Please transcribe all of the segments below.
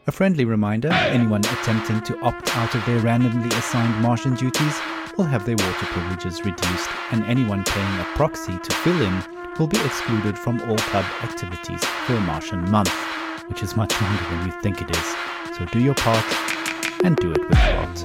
A friendly reminder, anyone attempting to opt out of their randomly assigned Martian duties will have their water privileges reduced, and anyone paying a proxy to fill in will be excluded from all club activities for a Martian month, which is much longer than you think it is. So do your part, and do it with heart.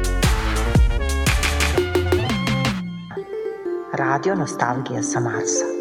Radio Nostalgija sa Marsa.